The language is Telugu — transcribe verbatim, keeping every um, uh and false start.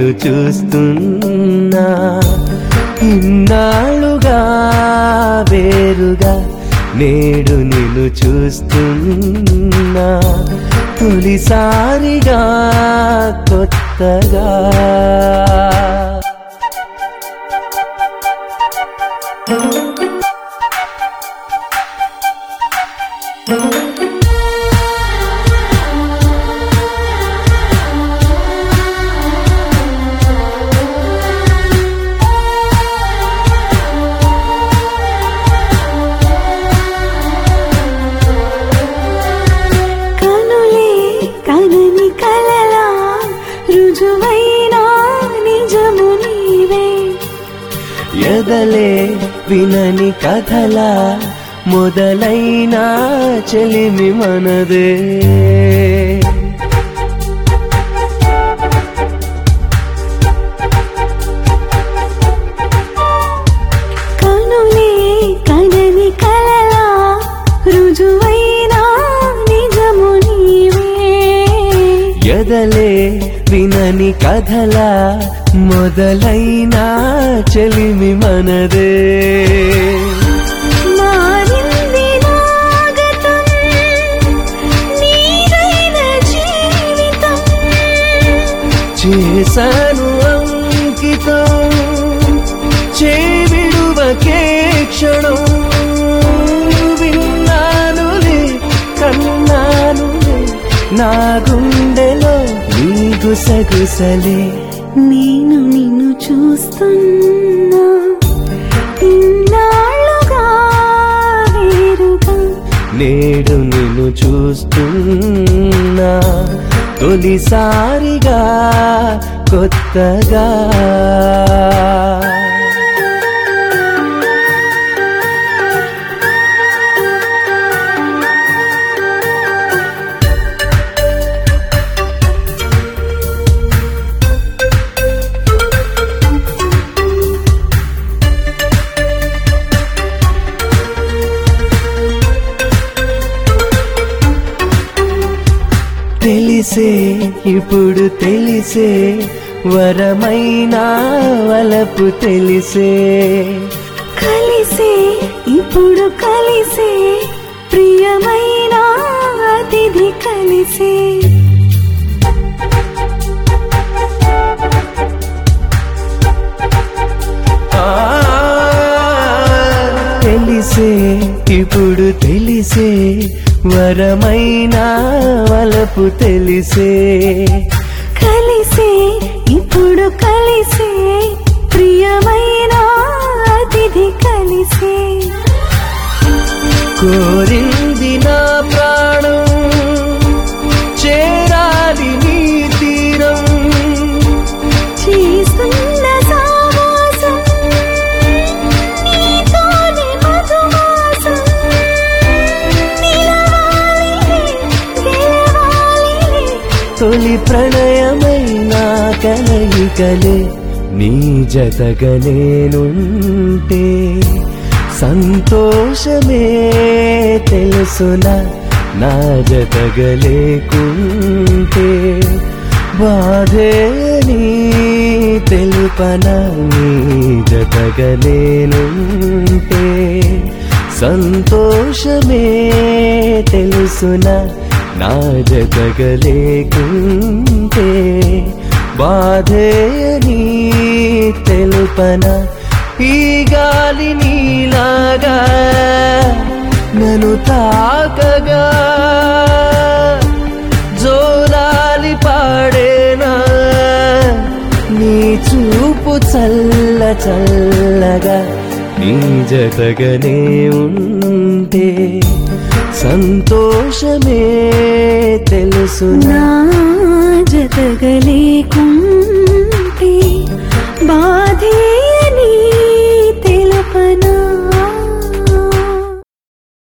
చూస్తున్నా ఇన్నాళ్ళుగా వేరుగా నేడు నిన్ను చూస్తున్నా తొలిసారిగా కొత్తగా ఎదలే వినని కథలా మొదలైనా చెలిమి మనదే కనులే కనని కలలా రుజువైనా నిజము నీవే ఎదలే వినని కథలా మొదలైనా చెలిమి మనదే మారింది నాగతం నీరైన జీవితం చేశాను అంకితం చేవిడువకే క్షణం విన్నానులే కన్నానులే నా గుండెలో నీ గుసగుసలే నేను నిన్ను చూస్తున్నా ఇన్నాళ్ళుగా వేరుగా నేడు నిన్ను చూస్తున్నా తొలిసారిగా కొత్తగా తెలిసే ఇప్పుడు తెలిసే వరమైనా వలపు తెలిసే కలిసే ఇప్పుడు కలిసే ప్రియమైన అతిథి కలిసే తెలిసే ఇప్పుడు తెలిసే వరమైనా వలపు తెలిసే కలిసే ఇప్పుడు కలిసే ప్రియమైన అతిథి కలిసే కోరింది నా ప్రాణం చేరాలి నీ తీరం చేస్తున్న సావాసం నీతోనే మధుమాసం తొలి ప్రణయమైన కలయికలే నీ జతగా నేనుంటే సంతోషమే తెలుసునా నా జతగా లేకుంటే బాధే నీ తెలుపనా నీ జతగా నేనుంటే సంతోషమే తెలుసునా నా జతగా లేకుంటే బాధే నీ తెలుపనా ఈ గాలి నీలాగా నన్ను తాకగా జోలాలి పాడేనా నీ చూపు చల్ల చల్లగా నీ జతగానే ఉంటే సంతోషమే తెలుసునా నా జతగా లేకు